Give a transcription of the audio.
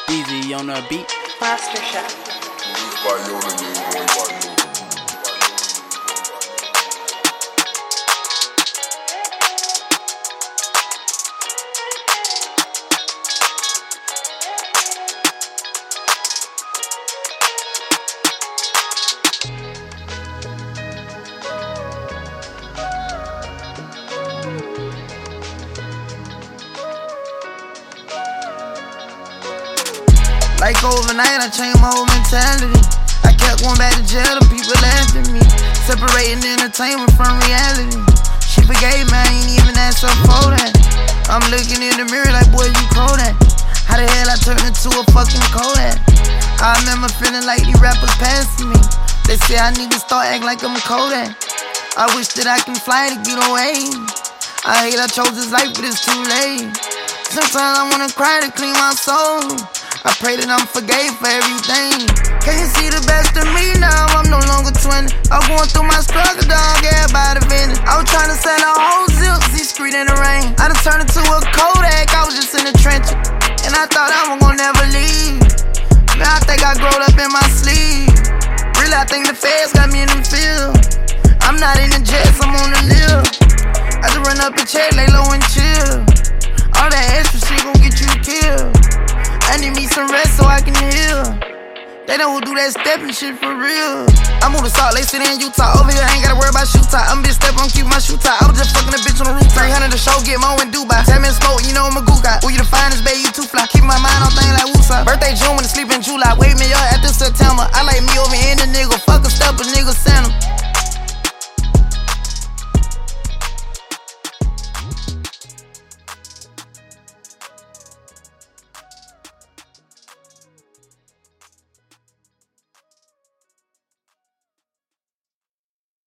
Easy on the beat. Master Chef. Like overnight, I changed my whole mentality. I kept going back to jail, the people laughed at me. Separating entertainment from reality. She forgave me, I ain't even asked her for that. I'm looking in the mirror like, boy, you Kodak. How the hell I turned into a fucking Kodak? I remember feeling like these rappers passing me. They say I need to start acting like I'm Kodak. I wish that I can fly to get away. I hate I chose this life, but it's too late. Sometimes I wanna cry to clean my soul. I pray that I'm forgave for everything. Can you see the best of me now? I'm no longer 20. I'm going through my struggle, dog, everybody venting. I was trying to sell a whole Zipsy street in the rain. I done turned into a Kodak, I was just in the trenches. And I thought I was gonna never leave. Man, I think I growed up in my sleeve. Really, I think the feds got me in the field. I'm not in the jets, I'm on the live. I just run up a check, lay low and chill. All that extra shit gon' get you killed. I need me some rest so I can heal. They know who do that stepping shit for real. I moved to Salt Lake City in Utah. Over here, I ain't gotta worry about shoe tie. I'm bitch step, I'm keep my shoe tie. I was just fucking a bitch on the roof. 300 a show, get more in Dubai. 7 smoke, you know I'm a goo guy. Who you the finest, babe, you too fly. Keep my mind on things like Woosah. Birthday June when I sleep in July. Wake me up after September. I like